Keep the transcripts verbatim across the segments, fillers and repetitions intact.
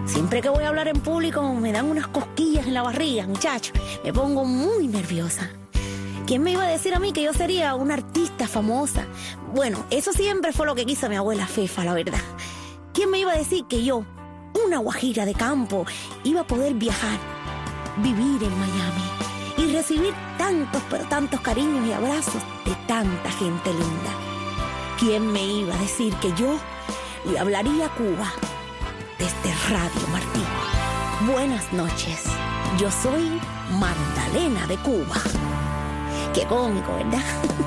Siempre que voy a hablar en público me dan unas cosquillas en la barriga, muchacho. Me pongo muy nerviosa. ¿Quién me iba a decir a mí que yo sería una artista famosa? Bueno, eso siempre fue lo que quiso mi abuela Fefa, la verdad. ¿Quién me iba a decir que yo, una guajira de campo, iba a poder viajar, vivir en Miami y recibir tantos, pero tantos cariños y abrazos de tanta gente linda? ¿Quién me iba a decir que yo le hablaría a Cuba desde Radio Martí? Buenas noches, yo soy Magdalena de Cuba. Qué cómico, ¿verdad?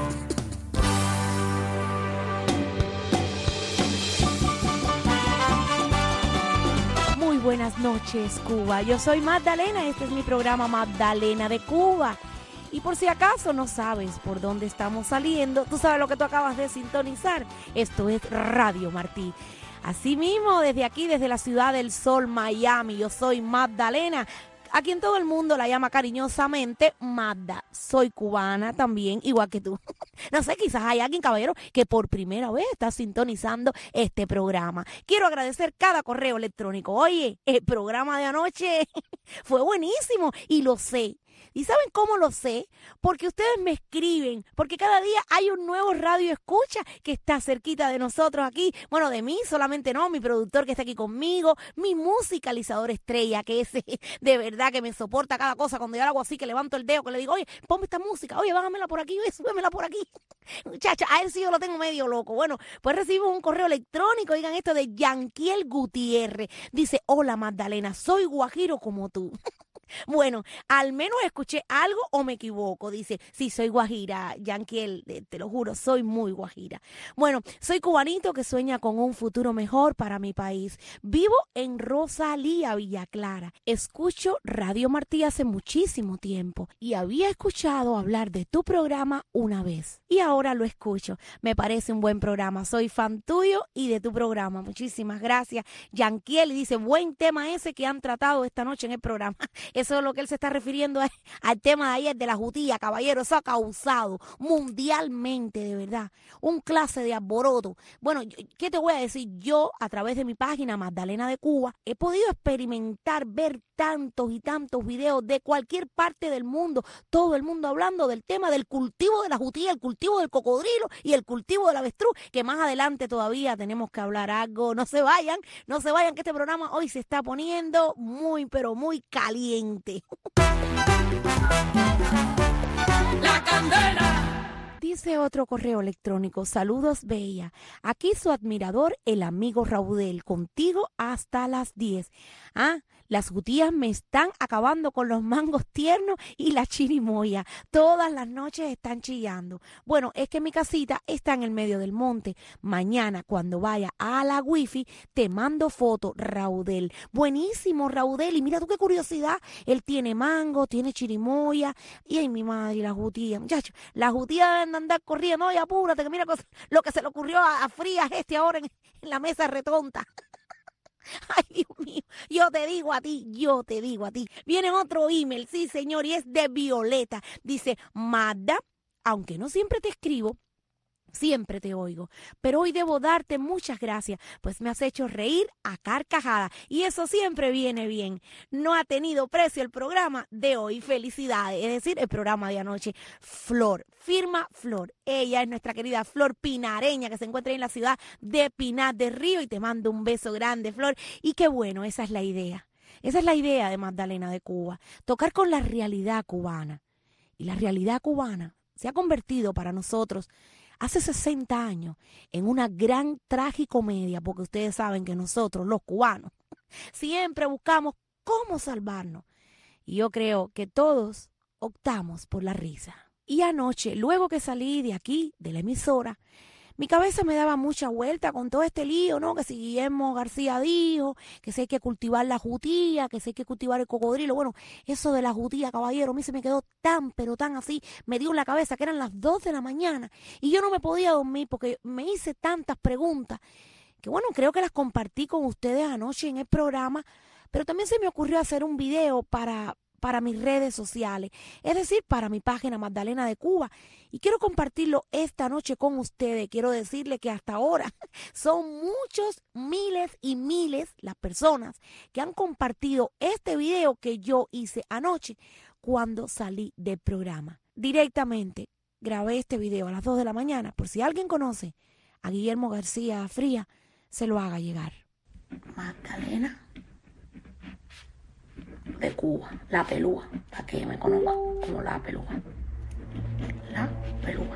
Muy buenas noches, Cuba. Yo soy Magdalena, este es mi programa Magdalena de Cuba. Y por si acaso no sabes por dónde estamos saliendo, tú sabes lo que tú acabas de sintonizar. Esto es Radio Martí. Así mismo, desde aquí, desde la ciudad del sol, Miami, yo soy Magdalena, a quien todo el mundo la llama cariñosamente Magda. Soy cubana también, igual que tú. No sé, quizás hay alguien, caballero, que por primera vez está sintonizando este programa. Quiero agradecer cada correo electrónico. Oye, el programa de anoche fue buenísimo y lo sé. ¿Y saben cómo lo sé? Porque ustedes me escriben, porque cada día hay un nuevo radio escucha que está cerquita de nosotros aquí. Bueno, de mí solamente no, mi productor que está aquí conmigo, mi musicalizador estrella, que es de verdad que me soporta cada cosa. Cuando yo hago así, que levanto el dedo, que le digo, oye, ponme esta música, oye, bájamela por aquí, oye, súbemela por aquí. Muchacha, a él sí yo lo tengo medio loco. Bueno, pues recibimos un correo electrónico, digan esto, de Yanquiel Gutiérrez. Dice, hola Magdalena, soy guajiro como tú. Bueno, al menos escuché algo o me equivoco. Dice, sí, soy guajira, Yanquiel, te lo juro, soy muy guajira. Bueno, soy cubanito que sueña con un futuro mejor para mi país. Vivo en Rosalía, Villa Clara. Escucho Radio Martí hace muchísimo tiempo y había escuchado hablar de tu programa una vez. Y ahora lo escucho. Me parece un buen programa. Soy fan tuyo y de tu programa. Muchísimas gracias, Yanquiel. Y dice, buen tema ese que han tratado esta noche en el programa. Eso es lo que él se está refiriendo a, al tema de ayer de la jutía, caballero. Eso ha causado mundialmente, de verdad, un clase de alboroto. Bueno, ¿qué te voy a decir? Yo, a través de mi página Magdalena de Cuba, he podido experimentar, ver tantos y tantos videos de cualquier parte del mundo, todo el mundo hablando del tema del cultivo de la jutía, el cultivo del cocodrilo y el cultivo del avestruz, que más adelante todavía tenemos que hablar algo. No se vayan, no se vayan, que este programa hoy se está poniendo muy, pero muy caliente. La candela. Dice otro correo electrónico, saludos bella, aquí su admirador el amigo Raudel, contigo hasta las diez. Ah, las jutías me están acabando con los mangos tiernos y la chirimoya. Todas las noches están chillando. Bueno, es que mi casita está en el medio del monte. Mañana, cuando vaya a la wifi, te mando foto, Raudel. Buenísimo, Raudel. Y mira tú qué curiosidad. Él tiene mango, tiene chirimoya. Y ay, mi madre, la jutía. Muchachos, la jutía deben de andar corriendo. Oye, apúrate, que mira lo que se le ocurrió a, a Frías este ahora en, en la mesa retonta. Ay, Dios mío, yo te digo a ti, yo te digo a ti. Viene otro email, sí, señor, y es de Violeta. Dice, Magda, aunque no siempre te escribo, siempre te oigo, pero hoy debo darte muchas gracias, pues me has hecho reír a carcajada y eso siempre viene bien. No ha tenido precio el programa de hoy, felicidades, es decir, el programa de anoche. Flor, firma Flor, ella es nuestra querida Flor Pinareña, que se encuentra en la ciudad de Pinar del Río, y te mando un beso grande, Flor, y qué bueno, esa es la idea, esa es la idea de Magdalena de Cuba, tocar con la realidad cubana, y la realidad cubana se ha convertido para nosotros hace sesenta años en una gran tragicomedia, porque ustedes saben que nosotros, los cubanos, siempre buscamos cómo salvarnos. Y yo creo que todos optamos por la risa. Y anoche, luego que salí de aquí, de la emisora, mi cabeza me daba mucha vuelta con todo este lío, ¿no? Que si Guillermo García dijo, que si hay que cultivar la jutía, que si hay que cultivar el cocodrilo. Bueno, eso de la jutía, caballero, a mí se me quedó tan, pero tan así, me dio en la cabeza que eran las dos de la mañana y yo no me podía dormir porque me hice tantas preguntas que, bueno, creo que las compartí con ustedes anoche en el programa, pero también se me ocurrió hacer un video para, para mis redes sociales, es decir, para mi página Magdalena de Cuba. Y quiero compartirlo esta noche con ustedes. Quiero decirle que hasta ahora son muchos, miles y miles las personas que han compartido este video que yo hice anoche cuando salí del programa. Directamente grabé este video a las dos de la mañana, por si alguien conoce a Guillermo García Fría, se lo haga llegar. Magdalena de Cuba, la pelúa, para que me conozca como la pelúa. La pelúa.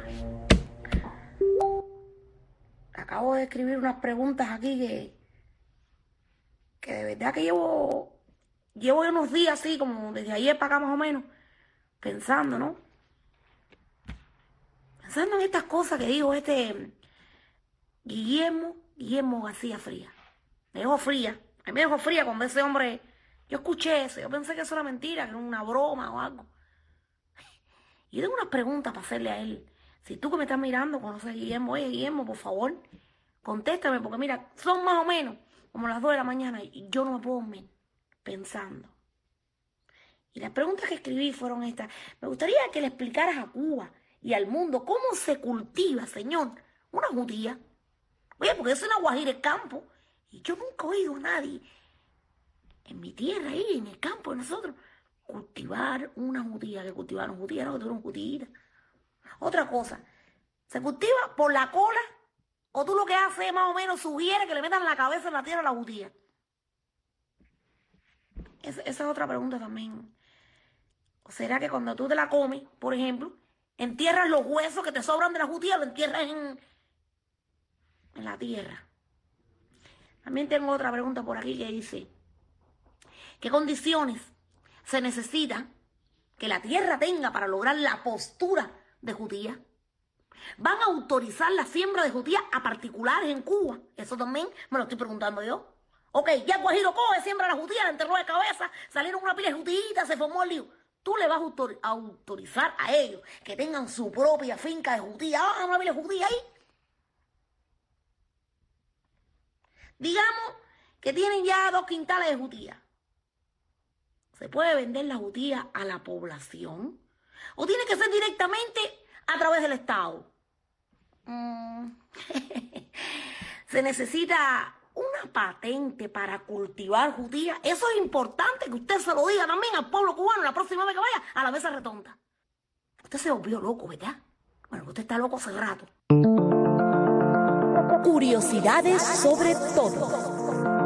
Acabo de escribir unas preguntas aquí que, que de verdad que llevo, llevo unos días así, como desde ayer para acá más o menos, pensando, ¿no? Pensando en estas cosas que dijo este Guillermo, Guillermo García Fría. Me dejó fría. A mí me dejó fría cuando ese hombre... Yo escuché eso, yo pensé que eso era mentira, que era una broma o algo. Y tengo unas preguntas para hacerle a él. Si tú que me estás mirando conoces a Guillermo, oye Guillermo, por favor, contéstame, porque mira, son más o menos como las dos de la mañana y yo no me puedo dormir pensando. Y las preguntas que escribí fueron estas. Me gustaría que le explicaras a Cuba y al mundo cómo se cultiva, señor, una judía. Oye, porque eso es una guajira el campo. Y yo nunca he oído a nadie en mi tierra, ahí, en el campo de nosotros, cultivar una judía, que cultivaron judía, no, que tuvieron judía. Otra cosa, ¿se cultiva por la cola o tú lo que haces es más o menos sugiere que le metan la cabeza en la tierra a la judía? Esa, esa es otra pregunta también. ¿O será que cuando tú te la comes, por ejemplo, entierras los huesos que te sobran de la judía, lo entierras en, en la tierra? También tengo otra pregunta por aquí que dice, ¿qué condiciones se necesitan que la tierra tenga para lograr la postura de judía? ¿Van a autorizar la siembra de judía a particulares en Cuba? Eso también me lo estoy preguntando yo. Ok, ya Guajiro coge, siembra la judía, la enterró de cabeza, salieron una pila de judíitas, se formó el lío. Tú le vas a autorizar a ellos que tengan su propia finca de judía. Ah, una pila de judía ahí. Digamos que tienen ya dos quintales de judía. ¿Se puede vender la judía a la población? ¿O tiene que ser directamente a través del Estado? Mm. Se necesita una patente para cultivar judía. Eso es importante que usted se lo diga también al pueblo cubano la próxima vez que vaya a la mesa redonda. Usted se volvió loco, ¿verdad? Bueno, usted está loco hace rato. Curiosidades sobre todo.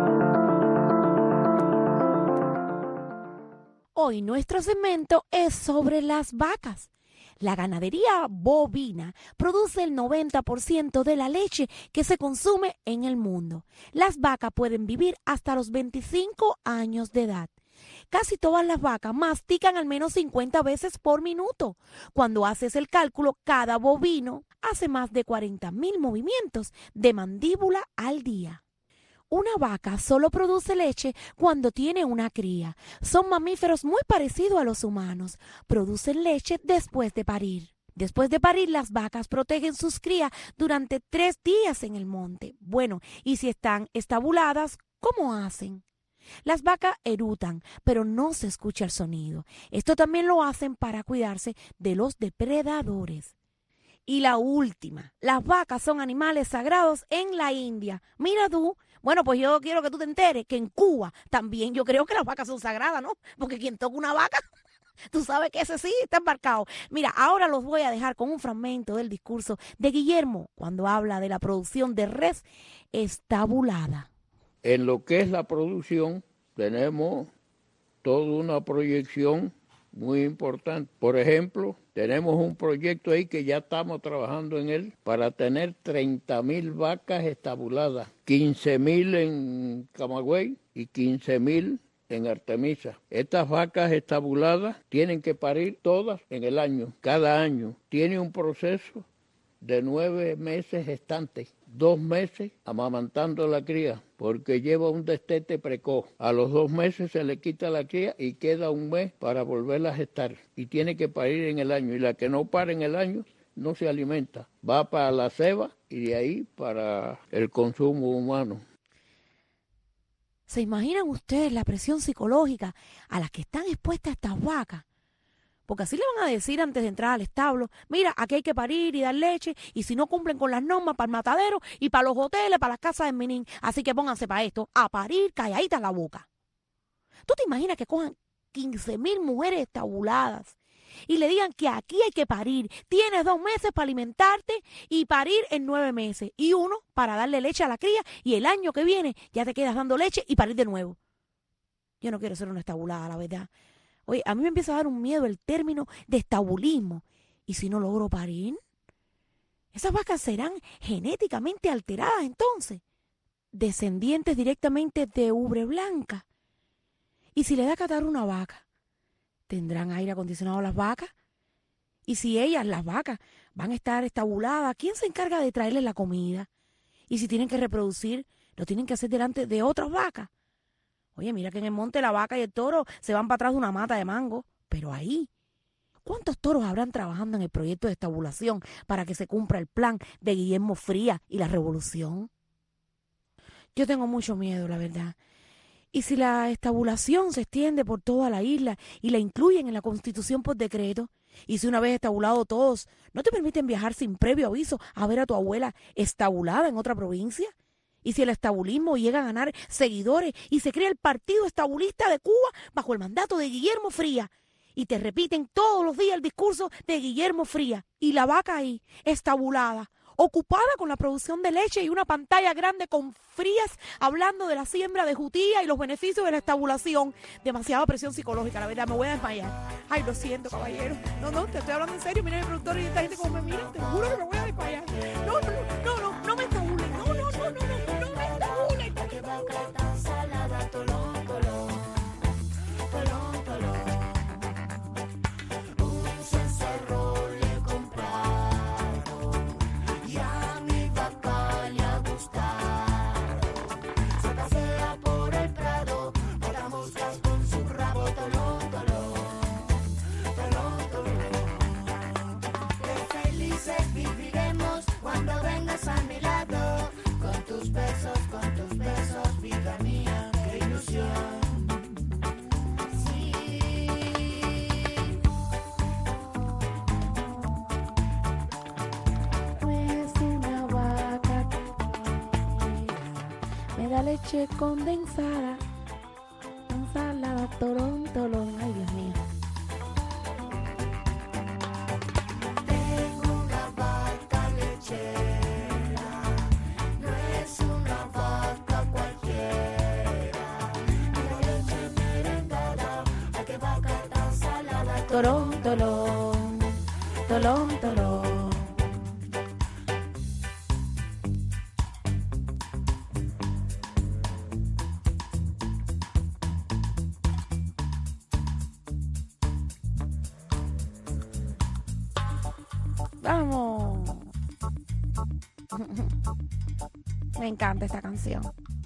Hoy nuestro segmento es sobre las vacas. La ganadería bovina produce el noventa por ciento de la leche que se consume en el mundo. Las vacas pueden vivir hasta los veinticinco años de edad. Casi todas las vacas mastican al menos cincuenta veces por minuto. Cuando haces el cálculo, cada bovino hace más de cuarenta mil movimientos de mandíbula al día. Una vaca solo produce leche cuando tiene una cría. Son mamíferos muy parecidos a los humanos. Producen leche después de parir. Después de parir, las vacas protegen sus crías durante tres días en el monte. Bueno, y si están estabuladas, ¿cómo hacen? Las vacas erutan, pero no se escucha el sonido. Esto también lo hacen para cuidarse de los depredadores. Y la última, las vacas son animales sagrados en la India. Mira tú, bueno, pues yo quiero que tú te enteres que en Cuba también yo creo que las vacas son sagradas, ¿no? Porque quien toca una vaca, tú sabes que ese sí está embarcado. Mira, ahora los voy a dejar con un fragmento del discurso de Guillermo cuando habla de la producción de res estabulada. En lo que es la producción tenemos toda una proyección muy importante. Por ejemplo, tenemos un proyecto ahí que ya estamos trabajando en él para tener treinta mil vacas estabuladas, quince mil en Camagüey y quince mil en Artemisa. Estas vacas estabuladas tienen que parir todas en el año, cada año. Tiene un proceso de nueve meses gestantes, dos meses amamantando la cría, porque lleva un destete precoz. A los dos meses se le quita la cría y queda un mes para volverla a gestar. Y tiene que parir en el año. Y la que no para en el año no se alimenta. Va para la ceba y de ahí para el consumo humano. ¿Se imaginan ustedes la presión psicológica a la que están expuestas estas vacas? Porque así le van a decir antes de entrar al establo, mira, aquí hay que parir y dar leche, y si no cumplen con las normas para el matadero y para los hoteles, para las casas de Menín, así que pónganse para esto, a parir calladitas la boca. ¿Tú te imaginas que cojan quince mil mujeres estabuladas y le digan que aquí hay que parir? Tienes dos meses para alimentarte y parir en nueve meses, y uno para darle leche a la cría, y el año que viene ya te quedas dando leche y parir de nuevo. Yo no quiero ser una estabulada, la verdad. Oye, a mí me empieza a dar un miedo el término de estabulismo. ¿Y si no logro parir? Esas vacas serán genéticamente alteradas entonces, descendientes directamente de ubre blanca. ¿Y si le da catarro una vaca? ¿Tendrán aire acondicionado las vacas? Y si ellas, las vacas, van a estar estabuladas, ¿quién se encarga de traerles la comida? Y si tienen que reproducir, lo tienen que hacer delante de otras vacas. Oye, mira que en el monte la vaca y el toro se van para atrás de una mata de mango. Pero ahí, ¿cuántos toros habrán trabajando en el proyecto de estabulación para que se cumpla el plan de Guillermo Frías y la revolución? Yo tengo mucho miedo, la verdad. Y si la estabulación se extiende por toda la isla y la incluyen en la Constitución por decreto, y si una vez estabulado todos, ¿no te permiten viajar sin previo aviso a ver a tu abuela estabulada en otra provincia? Y si el estabulismo llega a ganar seguidores y se crea el Partido Estabulista de Cuba bajo el mandato de Guillermo Frías, y te repiten todos los días el discurso de Guillermo Frías, y la vaca ahí, estabulada, ocupada con la producción de leche y una pantalla grande con Frías hablando de la siembra de jutía y los beneficios de la estabulación. Demasiada presión psicológica, la verdad, me voy a desmayar. Ay, lo siento, caballero. No, no, te estoy hablando en serio. Mira mi productor y esta gente como me mira, te juro que me voy a desmayar. No, no, no, no, no me estabulen. No, no, no, no, no, no me estabulen. Que vaca tan salada, tolón, tolón, tolón, tolón. Un cencerro le compraron y a mi vaca le ha gustado. Se pasea por el prado, mata moscas con su rabo, tolón, tolón, tolón, tolón. Qué felices viviremos cuando vengas a mi lado. Con tus besos, con tus besos, vida mía, qué ilusión. Sí. No es una vaca que me da leche condensada, ensalada, tolón, tolón. Ay, Dios mío. Tengo una vaca lechera, no es una vaca cualquiera. La leche merengada, ay qué vaca tan salada. Tolón, tolón, tolón, tolón. Vamos. Me encanta esta canción.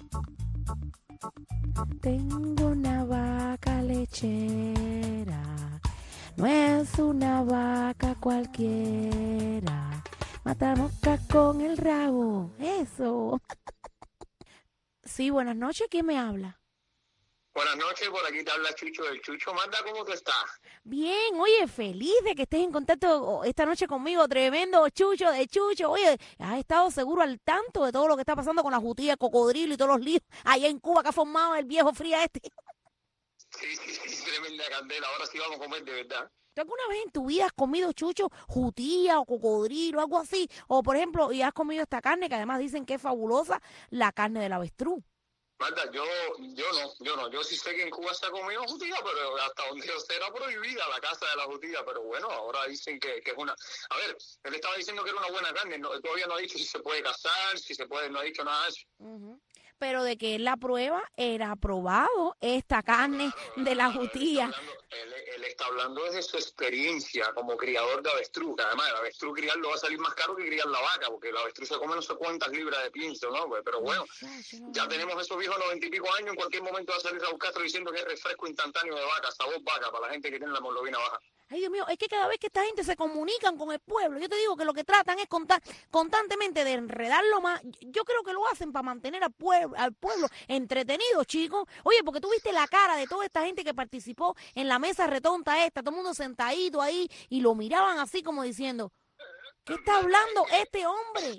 Tengo una vaca lechera, no es una vaca cualquiera. Mata moscas con el rabo. Eso. Sí, buenas noches. ¿Quién me habla? Buenas noches, por aquí te habla Chucho del Chucho. Manda, ¿cómo tú estás? Bien, oye, feliz de que estés en contacto esta noche conmigo. Tremendo Chucho de Chucho. Oye, has estado seguro al tanto de todo lo que está pasando con la jutía, cocodrilo y todos los líos allá en Cuba que ha formado el viejo Frías este. Sí, sí, sí, tremenda candela. Ahora sí vamos a comer de verdad. ¿Tú alguna vez en tu vida has comido, Chucho, jutía o cocodrilo, algo así? O, por ejemplo, y has comido esta carne que además dicen que es fabulosa, la carne del avestruz. Marta, yo, yo no, yo no. Yo sí sé que en Cuba se ha comido jutía, pero hasta donde yo sé era prohibida la caza de la jutía. Pero bueno, ahora dicen que, que es una... A ver, él estaba diciendo que era una buena carne. No, todavía no ha dicho si se puede cazar, si se puede... No ha dicho nada de eso. Uh-huh. Pero de que él la prueba, era aprobado esta carne Claro, de la claro, jutía. Él está, hablando, él, él está hablando desde su experiencia como criador de avestruz. Que además, el avestruz criarlo va a salir más caro que criar la vaca, porque el avestruz se come no sé cuántas libras de pienso, ¿no? Pero bueno, ya tenemos esos viejos noventa y pico años. En cualquier momento va a salir Raúl Castro diciendo que es refresco instantáneo de vaca, sabor vaca, para la gente que tiene la hemoglobina baja. Ay, Dios mío, es que cada vez que esta gente se comunican con el pueblo, yo te digo que lo que tratan es contar, constantemente de enredarlo más. Yo creo que lo hacen para mantener al pueblo, al pueblo entretenido, chicos. Oye, porque tú viste la cara de toda esta gente que participó en la mesa retonta esta, todo el mundo sentadito ahí y lo miraban así como diciendo, ¿qué está hablando este hombre?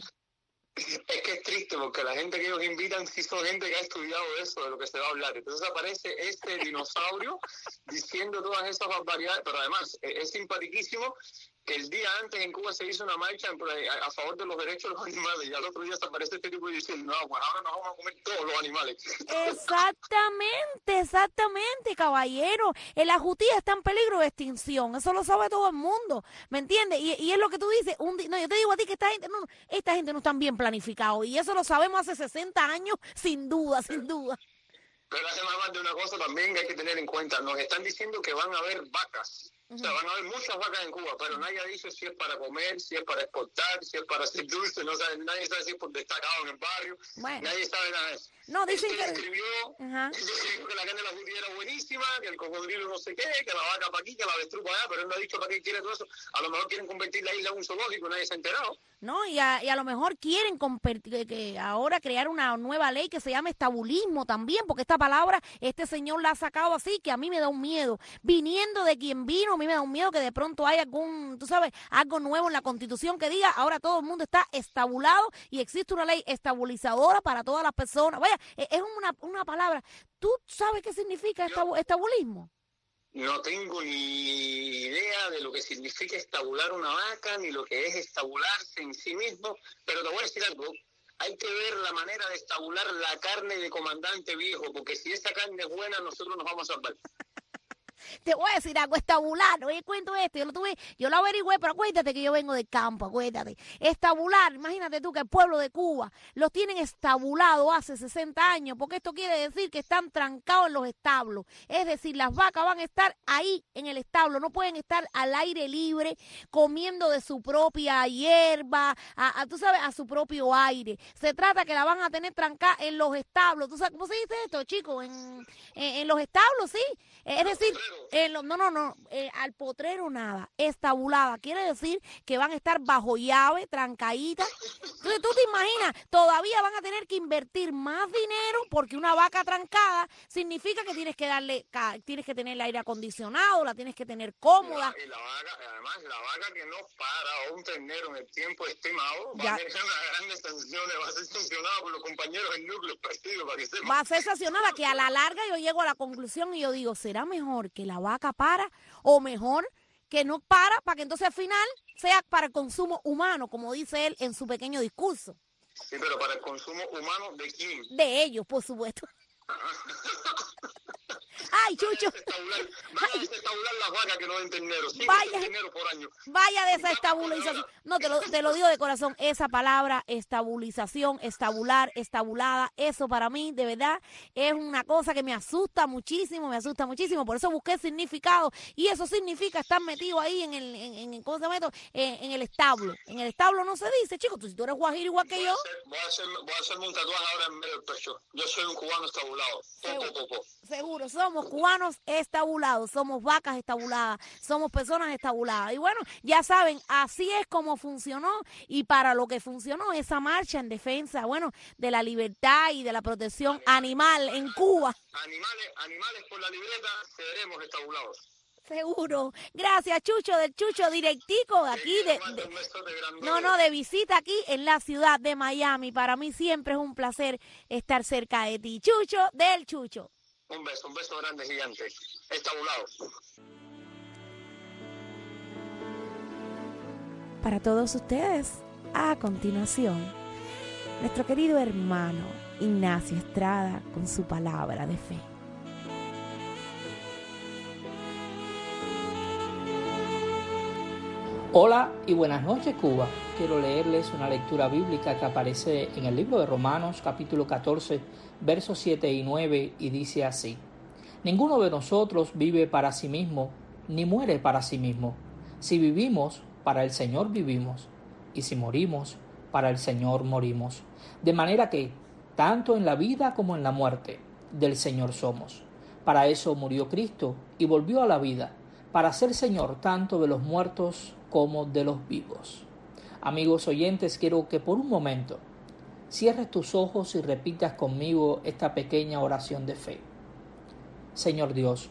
Es que es triste porque la gente que ellos invitan sí son gente que ha estudiado eso, de lo que se va a hablar. Entonces aparece este dinosaurio diciendo todas esas barbaridades, pero además es, es simpaticísimo que el día antes en Cuba se hizo una marcha a, a favor de los derechos de los animales y al otro día se aparece este tipo diciendo, no, pues ahora nos vamos a comer todos los animales. Exactamente, exactamente, caballero. El ajutía está en peligro de extinción, eso lo sabe todo el mundo, ¿me entiendes? Y, y es lo que tú dices, un, no, yo te digo a ti que esta gente, no, no, esta gente no está bien planificado y eso lo sabemos hace sesenta años, sin duda, sin duda. Pero además de una cosa también que hay que tener en cuenta, nos están diciendo que van a haber vacas. O sea, van a haber muchas vacas en Cuba, pero nadie ha dicho si es para comer, si es para exportar, si es para hacer dulce, no sabe, nadie sabe si es por destacado en el barrio, bueno. Nadie sabe nada de eso. No, dicen él que... Escribió, Ajá. él escribió que la carne de la judía era buenísima, que el cocodrilo no sé qué, que la vaca para aquí, que la avestruz para allá, pero él no ha dicho para qué quiere todo eso. A lo mejor quieren convertir la isla en un zoológico, nadie se ha enterado. No, y a, y a lo mejor quieren que, que ahora crear una nueva ley que se llame estabulismo también, porque esta palabra, este señor la ha sacado así, que a mí me da un miedo. Viniendo de quien vino, a mí me da un miedo que de pronto haya algún, tú sabes, algo nuevo en la Constitución que diga, ahora todo el mundo está estabulado y existe una ley estabilizadora para todas las personas. Vaya, es una, una palabra. ¿Tú sabes qué significa estabu, estabulismo? No tengo ni idea de lo que significa estabular una vaca, ni lo que es estabularse en sí mismo, pero te voy a decir algo, hay que ver la manera de estabular la carne de comandante viejo, porque si esa carne es buena, nosotros nos vamos a salvar. Te voy a decir algo, estabular, oye, cuento esto, yo lo tuve, yo lo averigüé, pero acuérdate que yo vengo del campo, acuérdate. Estabular, imagínate tú que el pueblo de Cuba los tienen estabulado hace sesenta años, porque esto quiere decir que están trancados en los establos. Es decir, las vacas van a estar ahí en el establo, no pueden estar al aire libre, comiendo de su propia hierba, a, a, tú sabes, a su propio aire. Se trata que la van a tener trancada en los establos. ¿Tú sabes cómo se dice esto, chicos? En, en, en los establos, sí. Es decir, en lo, no, no, no, eh, al potrero nada, estabulada. Quiere decir que van a estar bajo llave, trancaditas. Entonces tú te imaginas, todavía van a tener que invertir más dinero porque una vaca trancada significa que tienes que darle, tienes que tener el aire acondicionado, la tienes que tener cómoda. Y la, y la vaca, además la vaca que no para o un ternero en el tiempo estimado va ya. a tener unas grandes sanciones, va a ser sancionada por los compañeros del núcleo partido para que sepa. Va a ser sancionada, que a la larga yo llego a la conclusión y yo digo, ¿será mejor que la vaca para o mejor que no para para que entonces al final sea para el consumo humano, como dice él en su pequeño discurso? Sí, pero para el consumo humano, ¿de quién? De ellos, por supuesto. Ay, Chucho. Vaya a desestabular las vacas que no den ternero. Vaya, ternero por año. Vaya desestabilización. No, te lo, te lo digo de corazón. Esa palabra, estabilización, estabular, estabulada, eso para mí, de verdad, es una cosa que me asusta muchísimo, me asusta muchísimo. Por eso busqué significado. Y eso significa estar metido ahí en el, en, en, ¿cómo se llama esto? En, en el establo. En el establo no se dice, chicos, tú, si tú eres guajiro igual que voy yo. A hacer, voy, a hacer, voy a hacerme un tatuaje ahora en medio del pecho. Yo soy un cubano estabulado. Seguro, po, po, po. seguro, somos cubanos estabulados, somos vacas estabuladas, somos personas estabuladas. Y bueno, ya saben, así es como funcionó y para lo que funcionó esa marcha en defensa, bueno, de la libertad y de la protección animal en Cuba. Animales, animales por la libreta, seremos estabulados. Seguro. Gracias, Chucho, del Chucho directico aquí de, de no, no, de visita aquí en la ciudad de Miami. Para mí siempre es un placer estar cerca de ti. Chucho, del Chucho. Un beso, un beso grande, gigante. Estabulado. Para todos ustedes, a continuación, nuestro querido hermano Ignacio Estrada con su palabra de fe. Hola y buenas noches, Cuba. Quiero leerles una lectura bíblica que aparece en el libro de Romanos, capítulo catorce, versos siete y nueve, y dice así: Ninguno de nosotros vive para sí mismo, ni muere para sí mismo. Si vivimos, para el Señor vivimos, y si morimos, para el Señor morimos. De manera que, tanto en la vida como en la muerte, del Señor somos. Para eso murió Cristo y volvió a la vida, para ser Señor tanto de los muertos como de los vivos. Amigos oyentes, quiero que por un momento cierres tus ojos y repitas conmigo esta pequeña oración de fe. Señor Dios,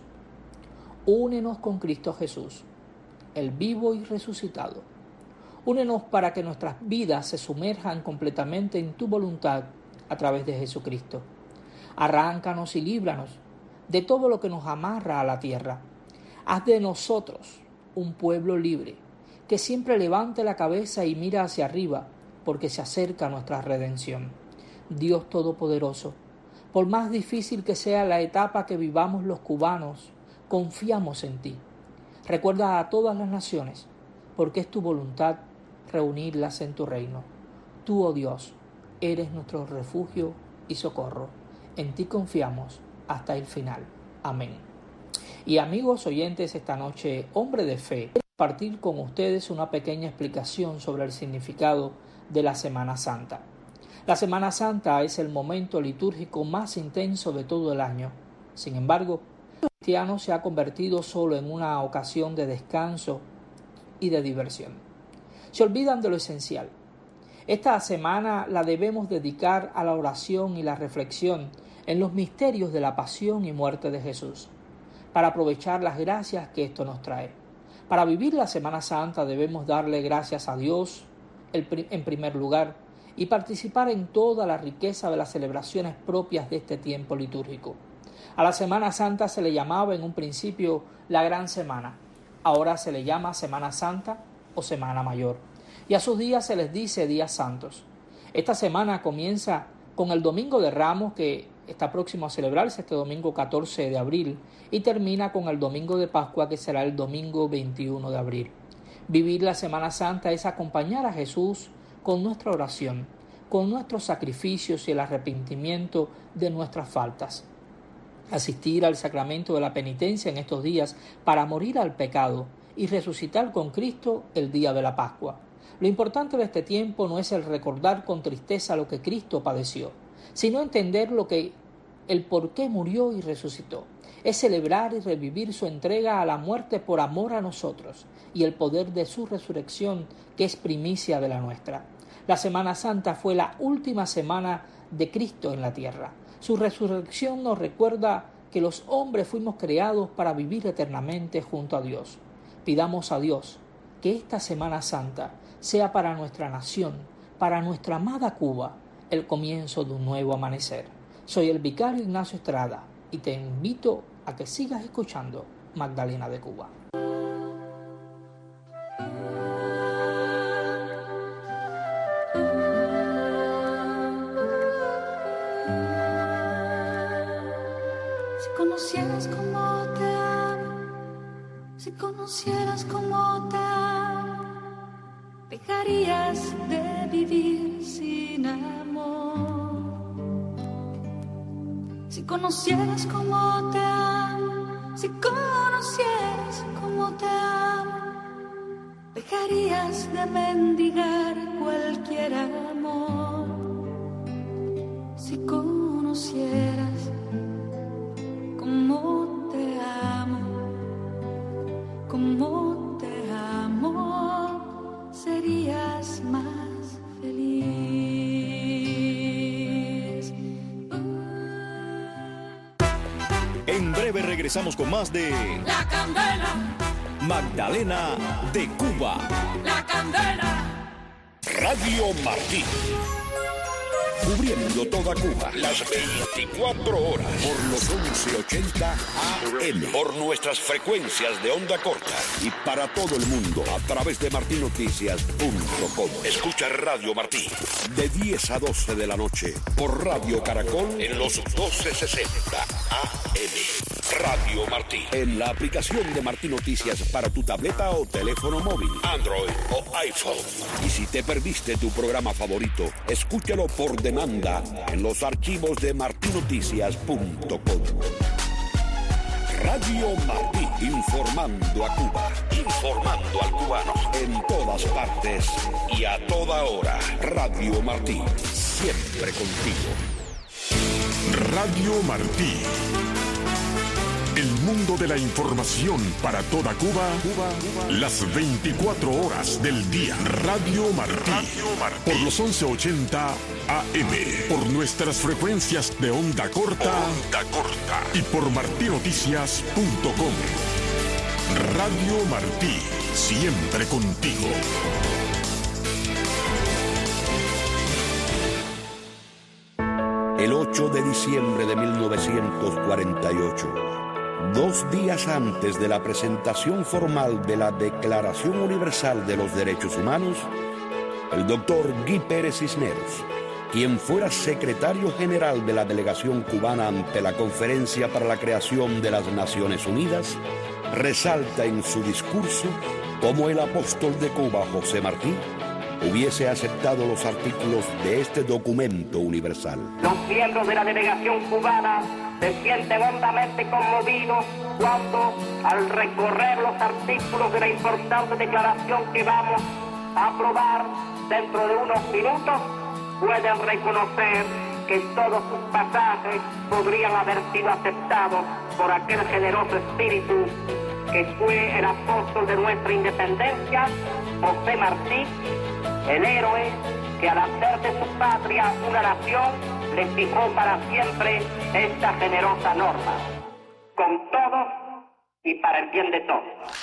únenos con Cristo Jesús, el vivo y resucitado. Únenos para que nuestras vidas se sumerjan completamente en tu voluntad a través de Jesucristo. Arráncanos y líbranos de todo lo que nos amarra a la tierra. Haz de nosotros un pueblo libre, que siempre levante la cabeza y mira hacia arriba, porque se acerca nuestra redención. Dios Todopoderoso, por más difícil que sea la etapa que vivamos los cubanos, confiamos en ti. Recuerda a todas las naciones, porque es tu voluntad reunirlas en tu reino. Tú, oh Dios, eres nuestro refugio y socorro. En ti confiamos hasta el final. Amén. Y amigos oyentes, esta noche, hombre de fe, quiero compartir con ustedes una pequeña explicación sobre el significado de la Semana Santa. La Semana Santa es el momento litúrgico más intenso de todo el año. Sin embargo, el cristiano se ha convertido solo en una ocasión de descanso y de diversión. Se olvidan de lo esencial. Esta semana la debemos dedicar a la oración y la reflexión en los misterios de la pasión y muerte de Jesús, para aprovechar las gracias que esto nos trae. Para vivir la Semana Santa debemos darle gracias a Dios en primer lugar y participar en toda la riqueza de las celebraciones propias de este tiempo litúrgico. A la Semana Santa se le llamaba en un principio la Gran Semana, ahora se le llama Semana Santa o Semana Mayor, y a sus días se les dice días santos. Esta semana comienza con el Domingo de Ramos, que está próximo a celebrarse este domingo catorce de abril, y termina con el Domingo de Pascua, que será el domingo veintiuno de abril. Vivir la Semana Santa es acompañar a Jesús con nuestra oración, con nuestros sacrificios y el arrepentimiento de nuestras faltas. Asistir al sacramento de la penitencia en estos días para morir al pecado y resucitar con Cristo el día de la Pascua. Lo importante de este tiempo no es el recordar con tristeza lo que Cristo padeció, sino entender lo que, el por qué murió y resucitó. Es celebrar y revivir su entrega a la muerte por amor a nosotros y el poder de su resurrección, que es primicia de la nuestra. La Semana Santa fue la última semana de Cristo en la tierra. Su resurrección nos recuerda que los hombres fuimos creados para vivir eternamente junto a Dios. Pidamos a Dios que esta Semana Santa sea para nuestra nación, para nuestra amada Cuba, el comienzo de un nuevo amanecer. Soy el vicario Ignacio Estrada y te invito a que sigas escuchando Magdalena de Cuba. Si conocieras cómo te amo, si conocieras cómo te amo, dejarías de vivir sin amor. Si conocieras cómo te amo, si conocieras cómo te amo, dejarías de mendigar cualquier amor. Si conocieras cómo te amo, cómo te amo, serías más feliz. En breve regresamos con más de La Candela, Magdalena de Cuba. La Candela. Radio Martí. Cubriendo toda Cuba, las veinticuatro horas, por los once ochenta A M, por nuestras frecuencias de onda corta y para todo el mundo a través de martí noticias punto com. Escucha Radio Martí de diez a doce de la noche por Radio Caracol en los doce sesenta A M. Radio Martí, en la aplicación de Martí Noticias para tu tableta o teléfono móvil, Android o iPhone. Y si te perdiste tu programa favorito, escúchalo por demanda en los archivos de martí noticias punto com. Radio Martí, informando a Cuba, informando al cubano en todas partes y a toda hora. Radio Martí, siempre contigo. Radio Martí. El mundo de la información para toda Cuba, Cuba, Cuba. Las veinticuatro horas del día. Radio Martí. Radio Martí. Por los once ochenta A M. Por nuestras frecuencias de onda corta. Onda corta. Y por martí noticias punto com. Radio Martí. Siempre contigo. El ocho de diciembre de mil novecientos cuarenta y ocho, dos días antes de la presentación formal de la Declaración Universal de los Derechos Humanos, el doctor Guy Pérez Cisneros, quien fuera secretario general de la delegación cubana ante la Conferencia para la Creación de las Naciones Unidas, resalta en su discurso cómo el apóstol de Cuba, José Martí, hubiese aceptado los artículos de este documento universal. Los miembros de la delegación cubana se sienten hondamente conmovidos cuando, al recorrer los artículos de la importante declaración que vamos a aprobar dentro de unos minutos, pueden reconocer que todos sus pasajes podrían haber sido aceptados por aquel generoso espíritu que fue el apóstol de nuestra independencia, José Martí, el héroe que al hacer de su patria una nación le fijó para siempre esta generosa norma, con todos y para el bien de todos.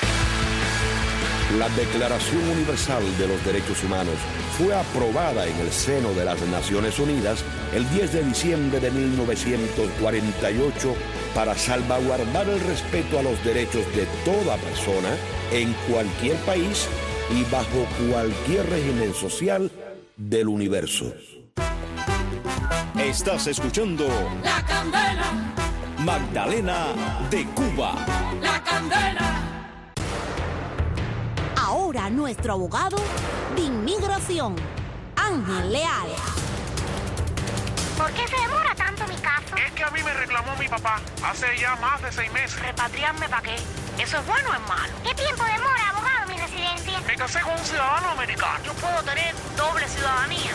La Declaración Universal de los Derechos Humanos fue aprobada en el seno de las Naciones Unidas el diez de diciembre de mil novecientos cuarenta y ocho para salvaguardar el respeto a los derechos de toda persona en cualquier país y bajo cualquier régimen social del universo. Estás escuchando La Candela, Magdalena de Cuba. La Candela. Ahora nuestro abogado de inmigración, Ángel Leal. ¿Por qué se demora tanto mi caso? Es que a mí me reclamó mi papá hace ya más de seis meses. ¿Repatriarme para qué? ¿Eso es bueno o es malo? ¿Qué tiempo demora, abogado, mi residencia? Me casé con un ciudadano americano. Yo puedo tener doble ciudadanía.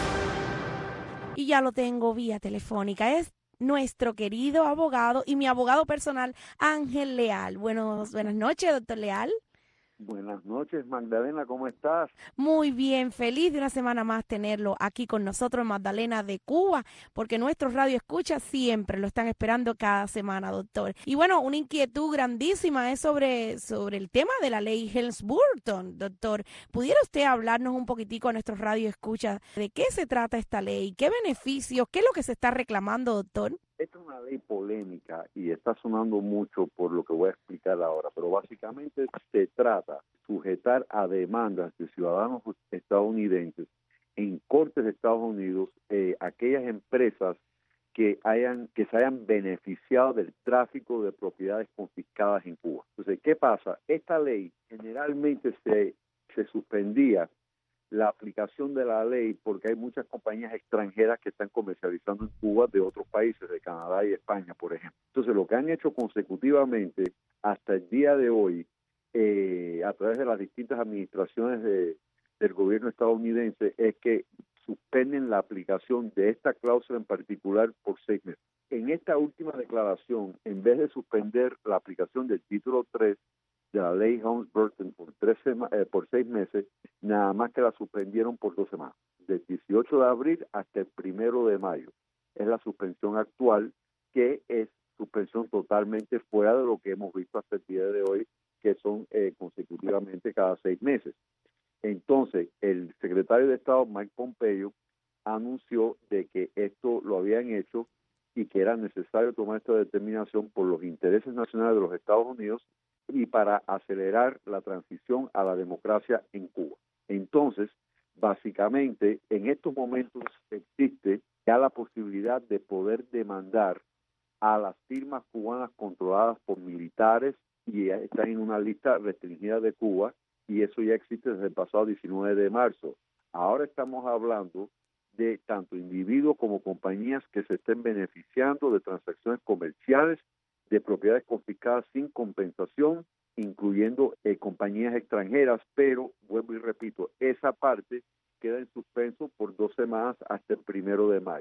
Y ya lo tengo vía telefónica. Es nuestro querido abogado y mi abogado personal, Ángel Leal. Buenos, buenas noches, doctor Leal. Buenas noches, Magdalena, ¿cómo estás? Muy bien, feliz de una semana más tenerlo aquí con nosotros, Magdalena de Cuba, porque nuestros radio escucha siempre lo están esperando cada semana, doctor. Y bueno, una inquietud grandísima es sobre, sobre el tema de la ley Helms-Burton, doctor. ¿Pudiera usted hablarnos un poquitico a nuestros radio escucha de qué se trata esta ley, qué beneficios, qué es lo que se está reclamando, doctor? Esta es una ley polémica y está sonando mucho por lo que voy a explicar ahora, pero básicamente se trata de sujetar a demandas de ciudadanos estadounidenses en cortes de Estados Unidos eh, aquellas empresas que hayan que se hayan beneficiado del tráfico de propiedades confiscadas en Cuba. Entonces, ¿qué pasa? Esta ley generalmente se, se suspendía la aplicación de la ley porque hay muchas compañías extranjeras que están comercializando en Cuba de otros países, de Canadá y España, por ejemplo. Entonces, lo que han hecho consecutivamente hasta el día de hoy, eh, a través de las distintas administraciones de, del gobierno estadounidense, es que suspenden la aplicación de esta cláusula en particular por seis meses. En esta última declaración, en vez de suspender la aplicación del título tres de la ley Helms-Burton por, tres sema- eh, por seis meses, nada más que la suspendieron por dos semanas, del dieciocho de abril hasta el primero de mayo. Es la suspensión actual, que es suspensión totalmente fuera de lo que hemos visto hasta el día de hoy, que son eh, consecutivamente cada seis meses. Entonces, el secretario de Estado, Mike Pompeo, anunció de que esto lo habían hecho y que era necesario tomar esta determinación por los intereses nacionales de los Estados Unidos y para acelerar la transición a la democracia en Cuba. Entonces, básicamente, en estos momentos existe ya la posibilidad de poder demandar a las firmas cubanas controladas por militares y están en una lista restringida de Cuba, y eso ya existe desde el pasado diecinueve de marzo. Ahora estamos hablando de tanto individuos como compañías que se estén beneficiando de transacciones comerciales de propiedades confiscadas sin compensación, incluyendo eh, compañías extranjeras, pero, vuelvo y repito, esa parte queda en suspenso por dos semanas hasta el primero de mayo.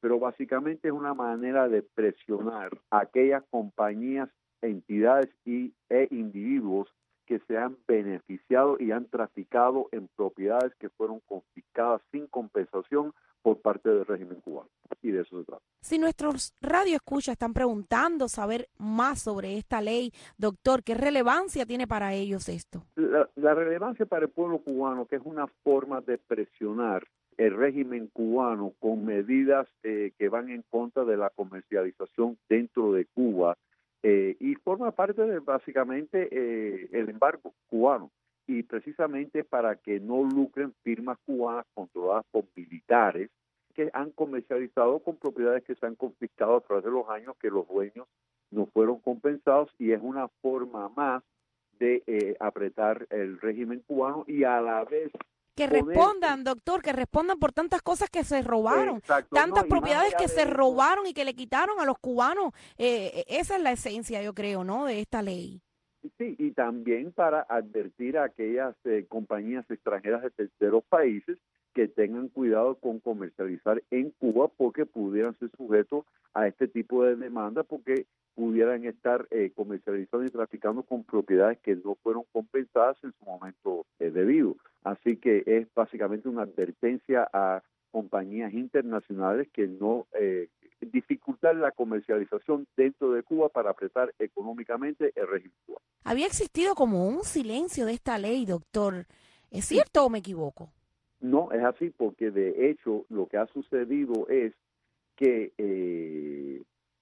pero básicamente es una manera de presionar a aquellas compañías, entidades y, e individuos que se han beneficiado y han traficado en propiedades que fueron confiscadas sin compensación por parte del régimen cubano. Y de eso se trata. Si nuestros radioescuchas están preguntando saber más sobre esta ley, doctor, ¿qué relevancia tiene para ellos esto? La, la relevancia para el pueblo cubano, que es una forma de presionar el régimen cubano con medidas eh, que van en contra de la comercialización dentro de Cuba, eh, y forma parte de básicamente eh, el embargo cubano, y precisamente para que no lucren firmas cubanas controladas por militares que han comercializado con propiedades que se han confiscado a través de los años, que los dueños no fueron compensados, y es una forma más de eh, apretar el régimen cubano y a la vez que respondan, doctor, que respondan por tantas cosas que se robaron, Exacto, tantas no, propiedades que se eso, robaron y que le quitaron a los cubanos. Eh, esa es la esencia, yo creo, ¿no?, de esta ley. Sí, y también para advertir a aquellas eh, compañías extranjeras de terceros países que tengan cuidado con comercializar en Cuba, porque pudieran ser sujetos a este tipo de demanda, porque pudieran estar eh, comercializando y traficando con propiedades que no fueron compensadas en su momento eh, debido. Así que es básicamente una advertencia a compañías internacionales que no eh, dificultar la comercialización dentro de Cuba para apretar económicamente el régimen cubano. Había existido como un silencio de esta ley, doctor. ¿Es cierto sí. o me equivoco? No, es así, porque de hecho lo que ha sucedido es que eh,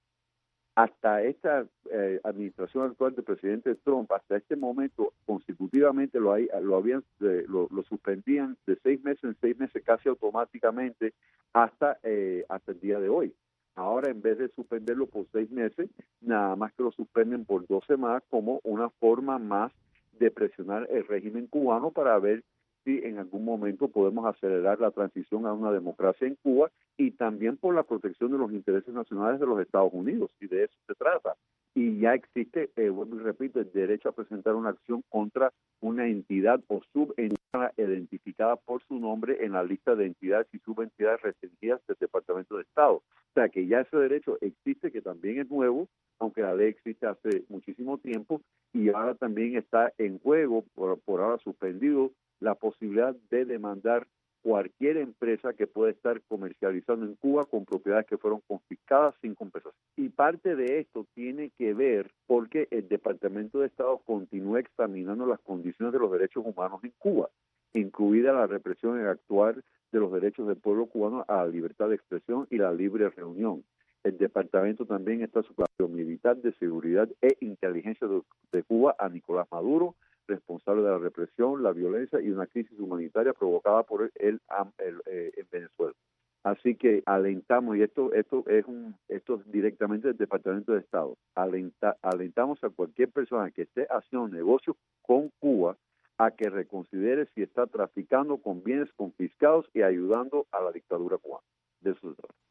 hasta esta eh, administración actual del presidente Trump, hasta este momento, consecutivamente lo, hay, lo habían eh, lo, lo suspendían de seis meses en seis meses casi automáticamente hasta, eh, hasta el día de hoy. Ahora, en vez de suspenderlo por seis meses, nada más que lo suspenden por dos semanas como una forma más de presionar el régimen cubano para ver si en algún momento podemos acelerar la transición a una democracia en Cuba, y también por la protección de los intereses nacionales de los Estados Unidos, y de eso se trata. Y ya existe, eh, vuelvo y repito, el derecho a presentar una acción contra una entidad o subentidad identificada por su nombre en la lista de entidades y subentidades restringidas del Departamento de Estado. O sea que ya ese derecho existe, que también es nuevo, aunque la ley existe hace muchísimo tiempo, y ahora también está en juego, por, por ahora suspendido, la posibilidad de demandar cualquier empresa que pueda estar comercializando en Cuba con propiedades que fueron confiscadas sin compensación. Y parte de esto tiene que ver porque el Departamento de Estado continúa examinando las condiciones de los derechos humanos en Cuba, incluida la represión en actuar de los derechos del pueblo cubano a la libertad de expresión y la libre reunión. El departamento también está sujeto militar de seguridad e inteligencia de, de Cuba a Nicolás Maduro, responsable de la represión, la violencia y una crisis humanitaria provocada por el, el, el eh, en Venezuela. Así que alentamos, y esto esto es un esto es directamente del Departamento de Estado, alenta, alentamos a cualquier persona que esté haciendo negocios con Cuba a que reconsidere si está traficando con bienes confiscados y ayudando a la dictadura cubana. De eso se trata.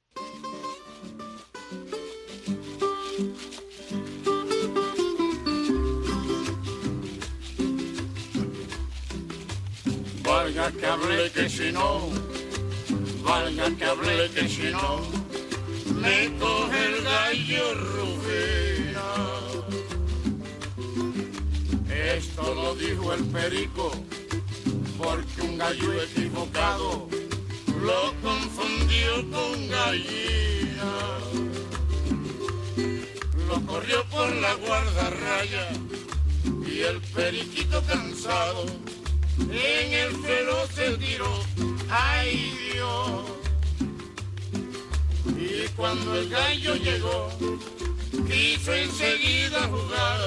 Valga que hable que si no, valga que hable que si no, me coge el gallo Rufina. Esto lo dijo el perico, porque un gallo equivocado lo confundió con gallina. Lo corrió por la guardarraya y el periquito cansado en el suelo se tiró, ay Dios. Y cuando el gallo llegó, quiso enseguida jugar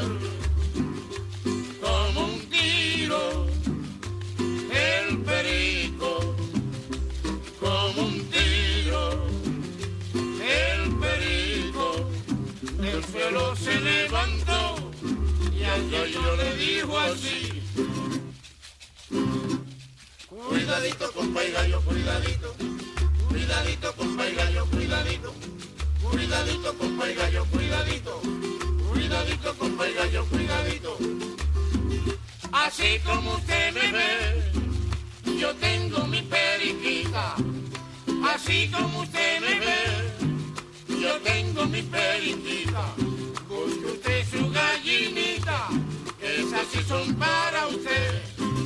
como un tiro, el perico, como un tiro, el perico, del suelo se levantó y al gallo le dijo así: cuidadito, compa y gallo, cuidadito, cuidadito, compa y gallo, cuidadito, cuidadito, compa y gallo, cuidadito, cuidadito, compa y gallo, cuidadito. Así como usted me ve, yo tengo mi periquita, Así como usted me ve, yo tengo mi periquita. Busque usted su gallinita, que esas sí son para usted.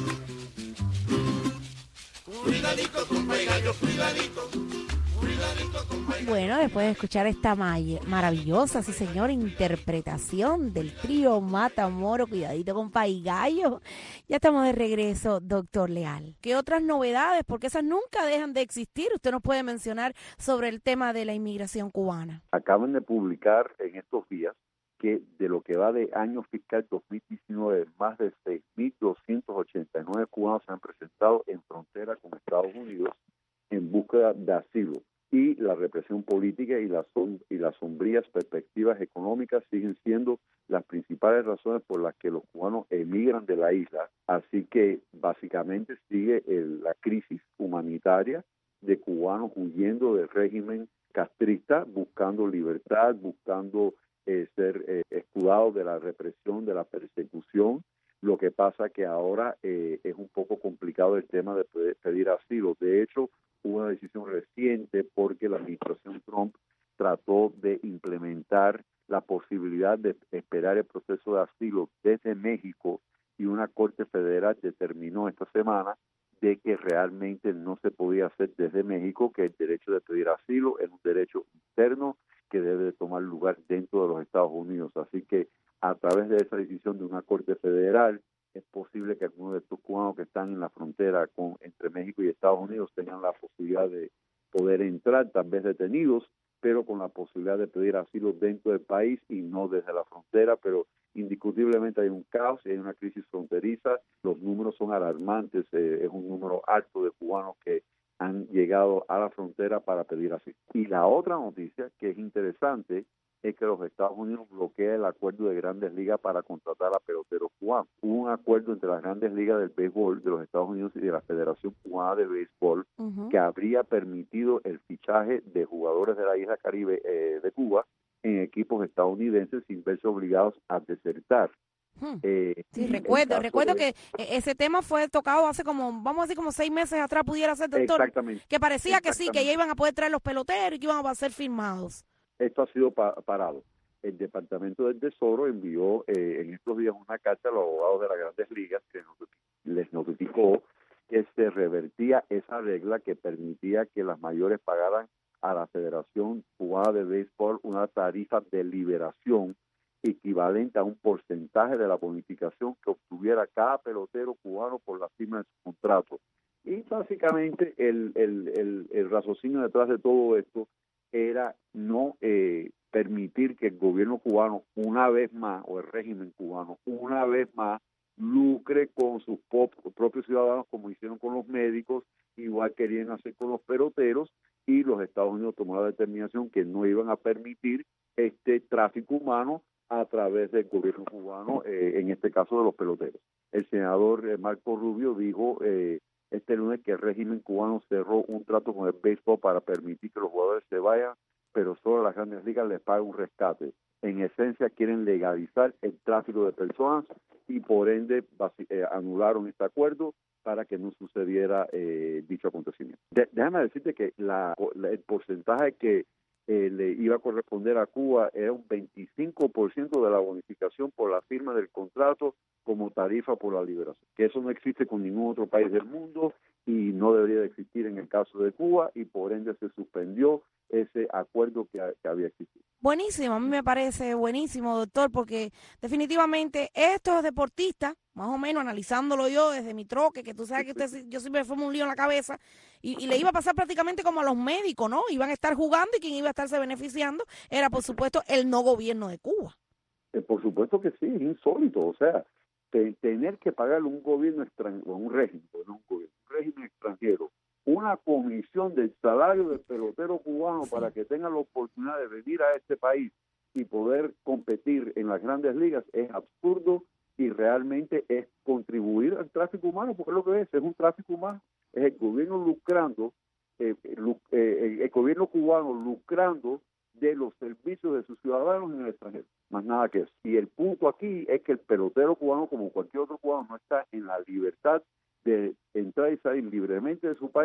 Cuidadito, compa y gallo, cuidadito. Cuidadito, compa y gallo. Bueno, después de escuchar esta may- maravillosa, sí señor, interpretación del trío Matamoro, Cuidadito compa y gallo, ya estamos de regreso, doctor Leal. ¿Qué otras novedades? Porque esas nunca dejan de existir. Usted nos puede mencionar sobre el tema de la inmigración cubana. Acaban de publicar en estos días que de lo que va de año fiscal dos mil diecinueve, más de seis mil doscientos ochenta y nueve cubanos se han presentado en frontera con Estados Unidos en búsqueda de asilo. Y la represión política y las, som- y las sombrías perspectivas económicas siguen siendo las principales razones por las que los cubanos emigran de la isla. Así que básicamente sigue el- la crisis humanitaria de cubanos huyendo del régimen castrista, buscando libertad, buscando eh, ser eh, escudados de la represión, de la persecución. Lo que pasa que ahora eh, es un poco complicado el tema de poder pedir asilo. De hecho, hubo una decisión reciente porque la administración Trump trató de implementar la posibilidad de esperar el proceso de asilo desde México, y una corte federal determinó esta semana de que realmente no se podía hacer desde México, que el derecho de pedir asilo es un derecho interno que debe de tomar lugar dentro de los Estados Unidos. Así que a través de esa decisión de una corte federal, es posible que algunos de estos cubanos que están en la frontera con entre México y Estados Unidos tengan la posibilidad de poder entrar, tal vez detenidos, pero con la posibilidad de pedir asilo dentro del país y no desde la frontera. Pero indiscutiblemente hay un caos y hay una crisis fronteriza. Los números son alarmantes, eh, es un número alto de cubanos que han llegado a la frontera para pedir asilo. Y la otra noticia que es interesante es que los Estados Unidos bloquea el acuerdo de Grandes Ligas para contratar a peloteros cubanos. Hubo un acuerdo entre las Grandes Ligas del béisbol de los Estados Unidos y de la Federación Cubana de Béisbol uh-huh. que habría permitido el fichaje de jugadores de la isla Caribe eh, de Cuba en equipos estadounidenses sin verse obligados a desertar. Hmm. Eh, sí, recuerdo, recuerdo de... que ese tema fue tocado hace como, vamos a decir, como seis meses atrás, pudiera ser, doctor. Exactamente. Que parecía que sí, que ya iban a poder traer los peloteros y que iban a ser firmados. Esto ha sido pa parado. El Departamento del Tesoro envió eh, en estos días una carta a los abogados de las Grandes Ligas que les notificó que se revertía esa regla que permitía que las mayores pagaran a la Federación Cubana de Béisbol una tarifa de liberación equivalente a un porcentaje de la bonificación que obtuviera cada pelotero cubano por la firma de su contrato. Y básicamente el, el, el, el raciocinio detrás de todo esto era no eh, permitir que el gobierno cubano una vez más, o el régimen cubano una vez más, lucre con sus propios ciudadanos, como hicieron con los médicos, igual querían hacer con los peloteros, y los Estados Unidos tomaron la determinación que no iban a permitir este tráfico humano a través del gobierno cubano, eh, en este caso de los peloteros. El senador eh, Marco Rubio dijo eh, este lunes que el régimen cubano cerró un trato con el béisbol para permitir que los jugadores se vayan, pero solo las Grandes Ligas les pagan un rescate. En esencia quieren legalizar el tráfico de personas y por ende eh, anularon este acuerdo para que no sucediera eh, dicho acontecimiento. De déjame decirte que la, la, el porcentaje que eh, le iba a corresponder a Cuba era un veinticinco por ciento de la bonificación por la firma del contrato como tarifa por la liberación, que eso no existe con ningún otro país del mundo y no debería de existir en el caso de Cuba, y por ende se suspendió ese acuerdo que, que había existido. Buenísimo, a mí me parece buenísimo, doctor, porque definitivamente estos deportistas, más o menos analizándolo yo desde mi troque, que tú sabes que usted, yo siempre me un lío en la cabeza, y, y le iba a pasar prácticamente como a los médicos, ¿no? Iban a estar jugando y quien iba a estarse beneficiando era, por supuesto, el no gobierno de Cuba. Eh, por supuesto que sí, es insólito, o sea, te, tener que pagarle un gobierno extranjero, un régimen, no un gobierno, un régimen extranjero, una comisión del salario del pelotero cubano sí. para que tengan la oportunidad de venir a este país y poder competir en las Grandes Ligas es absurdo y realmente es contribuir al tráfico humano, porque es lo que es, es un tráfico humano, es el gobierno lucrando, eh, eh, el gobierno cubano lucrando de los servicios de sus ciudadanos en el extranjero, más nada que eso. Y el punto aquí es que el pelotero cubano, como cualquier otro cubano, no está en la libertad de entrar y salir libremente de su país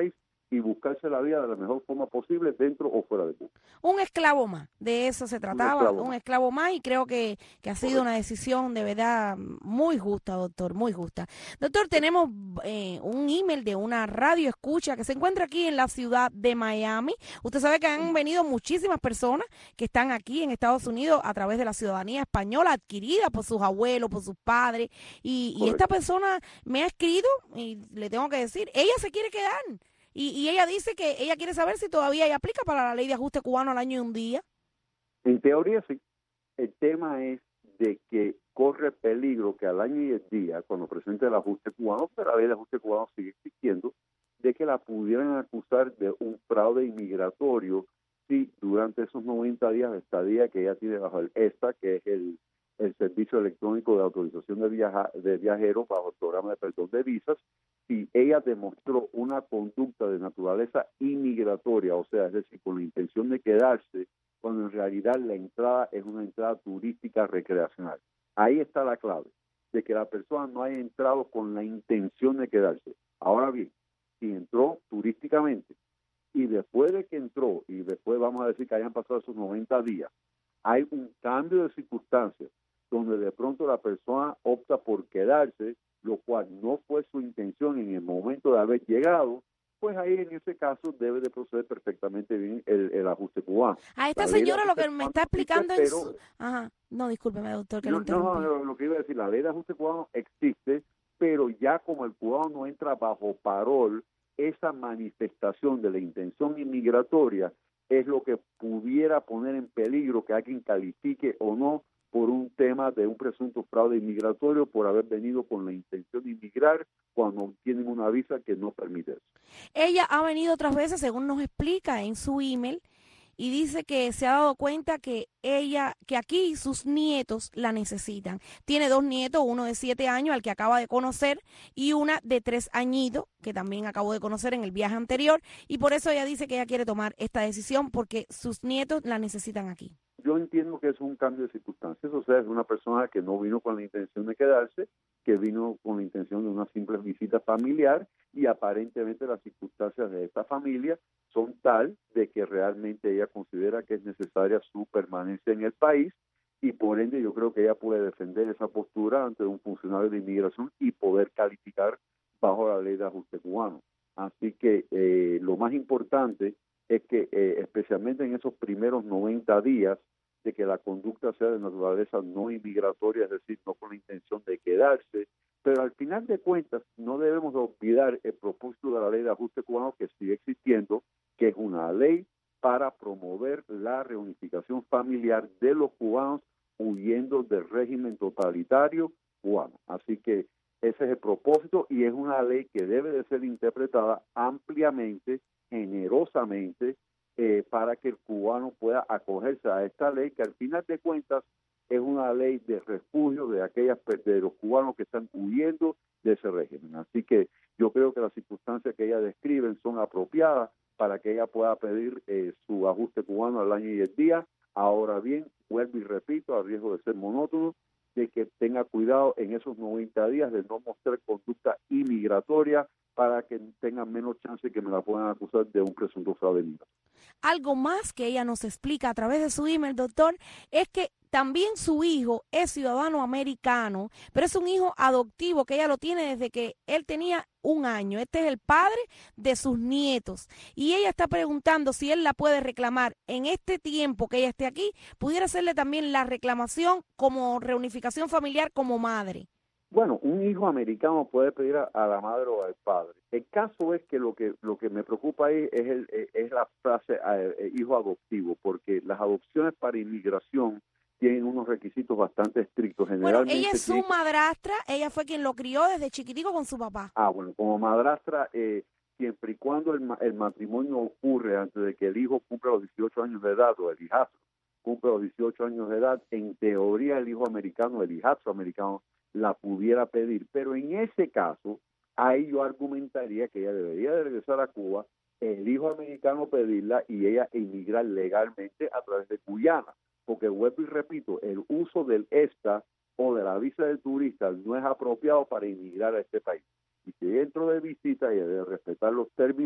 y buscarse la vida de la mejor forma posible dentro o fuera de Cuba. Un esclavo más, de eso se trataba, un esclavo, un esclavo más, y creo que, que ha sido Correcto. Una decisión de verdad muy justa, doctor, muy justa. Doctor, tenemos eh, un email de una radio escucha que se encuentra aquí en la ciudad de Miami. Usted sabe que han venido muchísimas personas que están aquí en Estados Unidos a través de la ciudadanía española adquirida por sus abuelos, por sus padres, y, y esta persona me ha escrito y le tengo que decir, ella se quiere quedar. Y, y ella dice que ella quiere saber si todavía ella aplica para la ley de ajuste cubano al año y un día. En teoría sí. El tema es de que corre peligro que al año y el día, cuando presente el ajuste cubano, pero la ley de ajuste cubano sigue existiendo, de que la pudieran acusar de un fraude inmigratorio si durante esos noventa días de estadía que ella tiene bajo el E S T A, que es el, el Servicio Electrónico de Autorización de, viaja, de Viajeros bajo el programa de perdón de visas, si ella demostró una conducta de naturaleza inmigratoria, o sea, es decir, con la intención de quedarse, cuando en realidad la entrada es una entrada turística recreacional. Ahí está la clave, de que la persona no haya entrado con la intención de quedarse. Ahora bien, si entró turísticamente y después de que entró, y después vamos a decir que hayan pasado esos noventa días, hay un cambio de circunstancias donde de pronto la persona opta por quedarse, lo cual no fue su intención en el momento de haber llegado, pues ahí en ese caso debe de proceder perfectamente bien el, el ajuste cubano. A esta señora lo que me está explicando en su... Ajá, no, discúlpeme, doctor, que no, lo interrumpí. No, no, lo que iba a decir, la ley de ajuste cubano existe, pero ya como el cubano no entra bajo parol, esa manifestación de la intención inmigratoria es lo que pudiera poner en peligro que alguien califique o no por un tema de un presunto fraude inmigratorio por haber venido con la intención de inmigrar cuando tienen una visa que no permite eso. Ella ha venido otras veces, según nos explica en su email, y dice que se ha dado cuenta que ella, que aquí sus nietos la necesitan. Tiene dos nietos, uno de siete años al que acaba de conocer y una de tres añitos que también acabó de conocer en el viaje anterior, y por eso ella dice que ella quiere tomar esta decisión porque sus nietos la necesitan aquí. Yo entiendo que es un cambio de circunstancias, o sea, es una persona que no vino con la intención de quedarse, que vino con la intención de una simple visita familiar, y aparentemente las circunstancias de esta familia son tal de que realmente ella considera que es necesaria su permanencia en el país, y por ende yo creo que ella puede defender esa postura ante un funcionario de inmigración y poder calificar bajo la ley de ajuste cubano. Así que eh, lo más importante es que eh, especialmente en esos primeros noventa días, de que la conducta sea de naturaleza no inmigratoria, es decir, no con la intención de quedarse, pero al final de cuentas no debemos olvidar el propósito de la ley de ajuste cubano que sigue existiendo, que es una ley para promover la reunificación familiar de los cubanos huyendo del régimen totalitario cubano. Así que ese es el propósito y es una ley que debe de ser interpretada ampliamente, generosamente, Eh, para que el cubano pueda acogerse a esta ley que al final de cuentas es una ley de refugio de aquellas de los cubanos que están huyendo de ese régimen. Así que yo creo que las circunstancias que ella describe son apropiadas para que ella pueda pedir eh, su ajuste cubano al año y el día. Ahora bien, vuelvo y repito, a riesgo de ser monótono, de que tenga cuidado en esos noventa días de no mostrar conducta inmigratoria para que tengan menos chance que me la puedan acusar de un presunto fraude migratorio. Algo más que ella nos explica a través de su email, doctor, es que también su hijo es ciudadano americano, pero es un hijo adoptivo que ella lo tiene desde que él tenía un año. Este es el padre de sus nietos. Y ella está preguntando si él la puede reclamar en este tiempo que ella esté aquí, pudiera hacerle también la reclamación como reunificación familiar como madre. Bueno, un hijo americano puede pedir a, a la madre o al padre. El caso es que lo que lo que me preocupa ahí es el es la frase eh, hijo adoptivo, porque las adopciones para inmigración tienen unos requisitos bastante estrictos. Generalmente, bueno, ella es su tiene... madrastra, ella fue quien lo crió desde chiquitico con su papá. Ah, bueno, como madrastra, eh, siempre y cuando el, el matrimonio ocurre antes de que el hijo cumpla los dieciocho años de edad o el hijastro cumple los dieciocho años de edad, en teoría el hijo americano, el hijastro americano, la pudiera pedir, pero en ese caso, ahí yo argumentaría que ella debería de regresar a Cuba, el hijo americano pedirla y ella emigrar legalmente a través de Guyana, porque vuelvo y repito, el uso del E S T A o de la visa del turista no es apropiado para emigrar a este país. Y si dentro de visita ella debe respetar los términos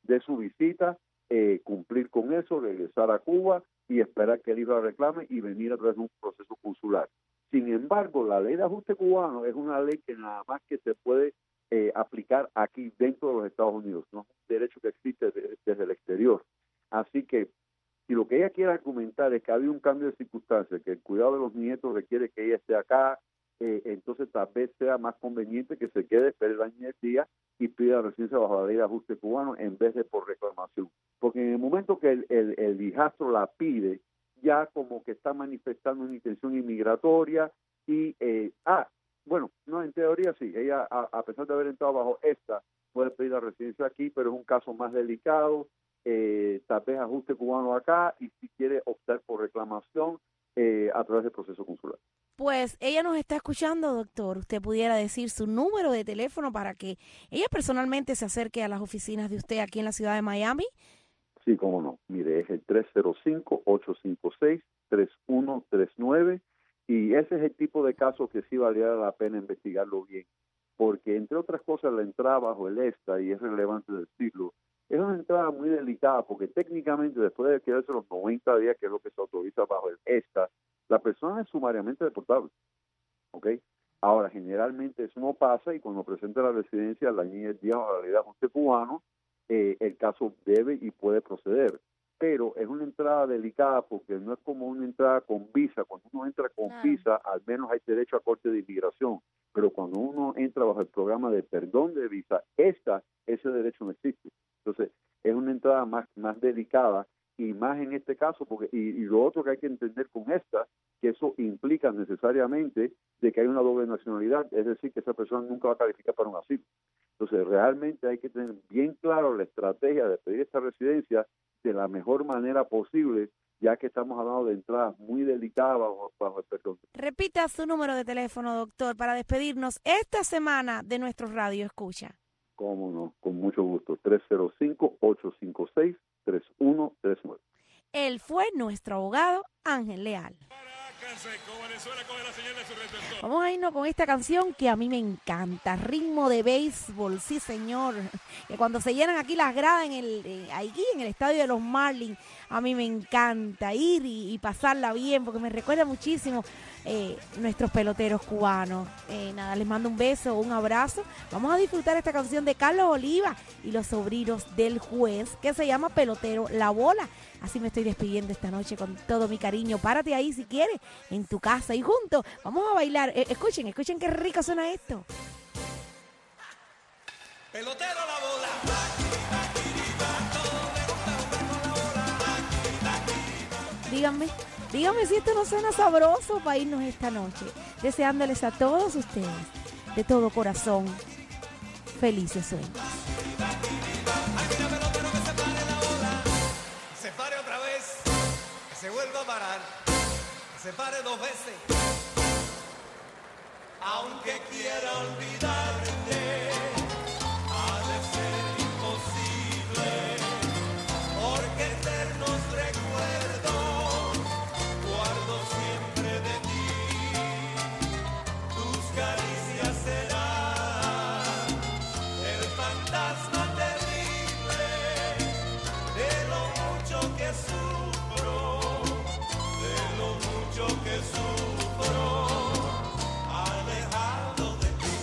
de su visita, eh, cumplir con eso, regresar a Cuba y esperar que el hijo la reclame y venir a través de un proceso consular. Sin embargo, la ley de ajuste cubano es una ley que nada más que se puede eh, aplicar aquí dentro de los Estados Unidos, no es un derecho que existe de, desde el exterior. Así que si lo que ella quiere argumentar es que ha habido un cambio de circunstancias, que el cuidado de los nietos requiere que ella esté acá, eh, entonces tal vez sea más conveniente que se quede, espere la niñez y pida residencia bajo la ley de ajuste cubano en vez de por reclamación. Porque en el momento que el, el, el hijastro la pide, ya como que está manifestando una intención inmigratoria y, eh, ah, bueno, no, en teoría sí, ella a, a pesar de haber entrado bajo esta, puede pedir la residencia aquí, pero es un caso más delicado, eh, tal vez ajuste cubano acá y si quiere optar por reclamación eh, a través del proceso consular. Pues ella nos está escuchando, doctor. Usted pudiera decir su número de teléfono para que ella personalmente se acerque a las oficinas de usted aquí en la ciudad de Miami. Sí, cómo no. Mire, es el tres cero cinco, ocho cinco seis, tres uno tres nueve y ese es el tipo de caso que sí valdría la pena investigarlo bien, porque entre otras cosas la entrada bajo el ESTA, y es relevante decirlo, es una entrada muy delicada porque técnicamente después de quedarse los noventa días, que es lo que se autoriza bajo el ESTA, la persona es sumariamente deportable, ¿ok? Ahora, generalmente eso no pasa y cuando presenta la residencia la niña día o la ley de ajuste cubano, eh, el caso debe y puede proceder. Pero es una entrada delicada porque no es como una entrada con visa. Cuando uno entra con Claro. visa, al menos hay derecho a corte de inmigración. Pero cuando uno entra bajo el programa de perdón de visa, esta, ese derecho no existe. Entonces, es una entrada más, más delicada y más en este caso, porque y, y lo otro que hay que entender con esta, que eso implica necesariamente de que hay una doble nacionalidad, es decir, que esa persona nunca va a calificar para un asilo. Entonces, realmente hay que tener bien claro la estrategia de pedir esta residencia de la mejor manera posible, ya que estamos hablando de entradas muy delicadas bajo, bajo el perdón. Repita su número de teléfono, doctor, para despedirnos esta semana de nuestro Radio Escucha. Cómo no, con mucho gusto. tres cero cinco, ocho cinco seis, tres uno tres nueve. Él fue nuestro abogado, Ángel Leal. Vamos a irnos con esta canción que a mí me encanta, ritmo de béisbol, sí señor, que cuando se llenan aquí las gradas en el, eh, aquí en el estadio de los Marlins, a mí me encanta ir y, y pasarla bien, porque me recuerda muchísimo eh, nuestros peloteros cubanos. Eh, nada, les mando un beso, un abrazo. Vamos a disfrutar esta canción de Carlos Oliva y los sobrinos del juez, que se llama Pelotero La Bola. Así me estoy despidiendo esta noche con todo mi cariño. Párate ahí si quieres, en tu casa y juntos vamos a bailar. Eh, escuchen, escuchen qué rico suena esto. Pelotero la bola. Díganme, díganme si esto no suena sabroso para irnos esta noche. Deseándoles a todos ustedes, de todo corazón, felices sueños. Se pare otra vez, que se vuelva a parar, que se pare dos veces. Aunque quiera olvidarte, ha de ser imposible, porque eternos recuerdos guardo siempre de ti. Tus caricias serán el fantasma terrible de lo mucho que sufro, de lo mucho que sufro, alejado de ti.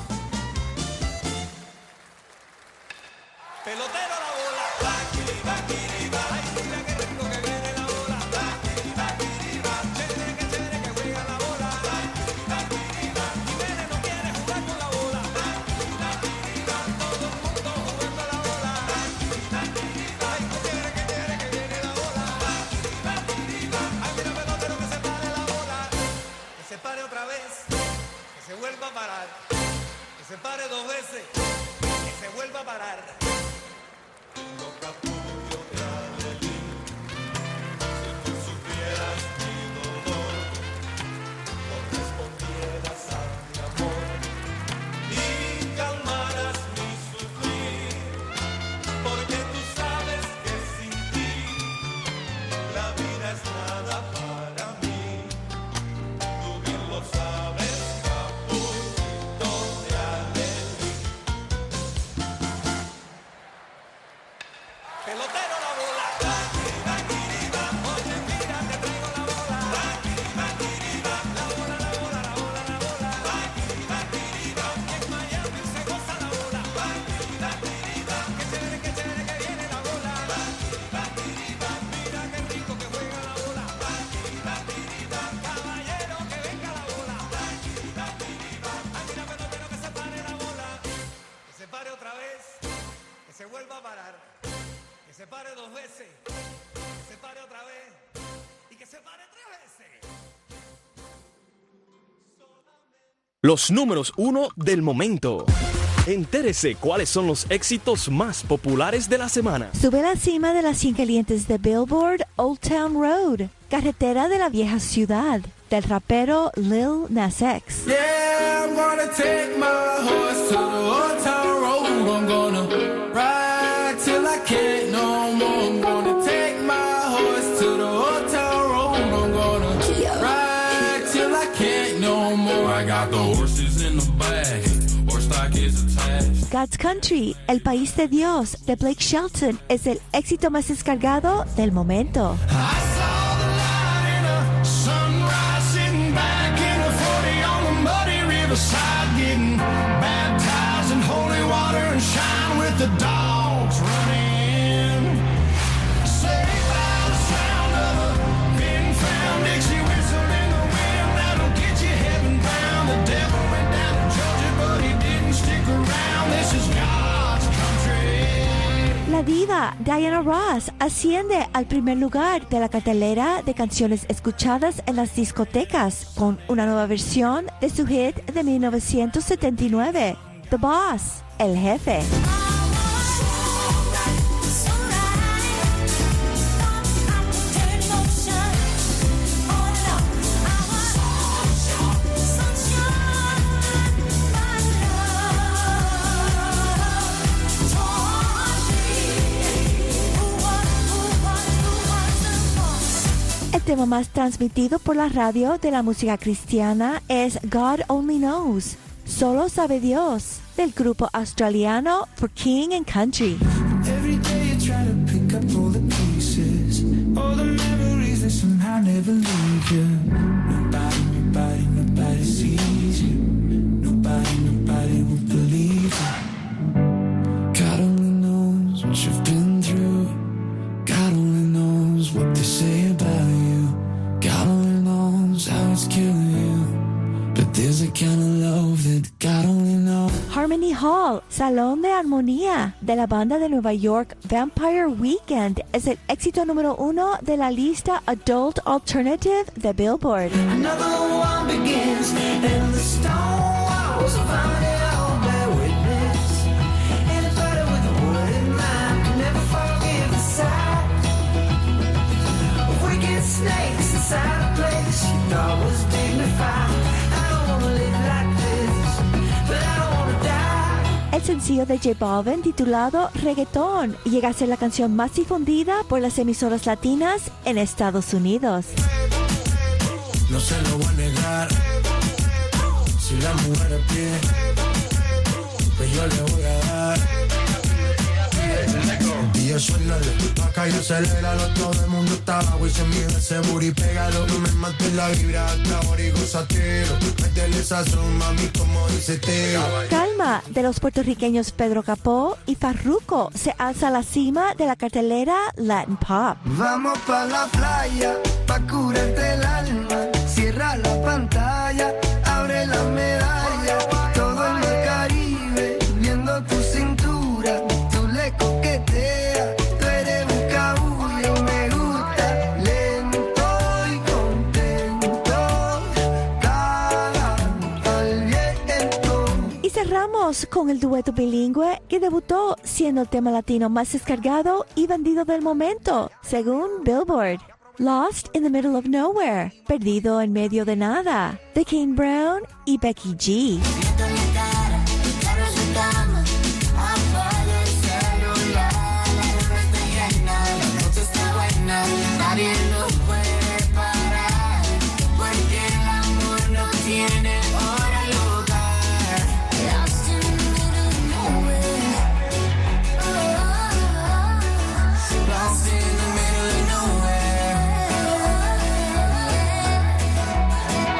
Pelotero la bola, baquiri, baquiri, ba. Ay, mira qué rico que viene la bola, baquiri, baquiri, ba. Chévere, que chévere que juega la bola, baquiri, baquiri, ba. Jiménez no quiere jugar con la bola, baquiri, baquiri, ba. Todo el mundo jugando a la bola, baquiri, baquiri, ba. Ay, que chévere, que chévere que viene la bola, baquiri, baquiri, ba. Ay, mira pelotero que se pare la bola, que se pare otra vez, que se vuelva a parar, que se pare dos veces, que se vuelva a parar. Tengo capullo de alegría, si tú supieras mi dolor, correspondieras a mi amor y calmaras mi sufrir, porque tú sabes que sin ti la vida es nada para mí. Tú bien lo sabes, capullito de alegría. veces, se pare otra vez y que se pare tres veces. Los números uno del momento. Entérese cuáles son los éxitos más populares de la semana. Sube a la cima de las cien calientes de Billboard, Old Town Road, carretera de la vieja ciudad, del rapero Lil Nas X. Yeah, I'm gonna take my horse to the Old Town Road. I'm gonna ride till I can't no more. I'm gonna take my horse to the Old Town Road. I'm gonna ride till I can't no more. I got the horses in the back. God's Country, El País de Dios, de Blake Shelton, es el éxito más descargado del momento. La diva Diana Ross asciende al primer lugar de la cartelera de canciones escuchadas en las discotecas con una nueva versión de su hit de mil novecientos setenta y nueve, The Boss, El Jefe. El tema más transmitido por la radio de la música cristiana es God Only Knows, Solo Sabe Dios, del grupo australiano For King and Country. Every day you try to pick up all the pieces, all the memories that somehow never leave you. Nobody, nobody, nobody sees you. Nobody, nobody will believe you. God only knows what you've been through. God only knows what they say about you. God only knows how it's killing you. But there's a kind of love that God only knows. Harmony Hall, Salón de Armonía, de la banda de Nueva York Vampire Weekend, es el éxito número uno de la lista Adult Alternative de Billboard. Another one begins, and the stone walls of harmony all bear witness. Anybody with a wooden mind can never forgive the sight of wicked snakes inside a place you thought was dignified. I don't wanna live like this, but I don't wanna die. El sencillo de J Balvin titulado Reggaetón llega a ser la canción más difundida por las emisoras latinas en Estados Unidos. No se lo voy a negar, si la mujer a pie, pues yo le voy a dar. Y yo suéltale, acá y aceléralo, todo el mundo está abajo y se mide ese booty, pégalo. No me mates la vibra hasta ahora y gózatelo. Métele sazón, mami, como dice Teo. Calma, de los puertorriqueños Pedro Capó y Farruko, se alza a la cima de la cartelera Latin Pop. Vamos pa' la playa, pa' curarte el alma. Cierra la pantalla, abre la medalla. Todo en el Caribe, viendo tu cintura. Tú le coqueteas, tú eres un cabullo. Me gusta lento y contento. Cada al viento. Y cerramos con el dueto bilingüe que debutó siendo el tema latino más descargado y vendido del momento, según Billboard. Lost in the Middle of Nowhere, Perdido en Medio de Nada, de Kane Brown y Becky G.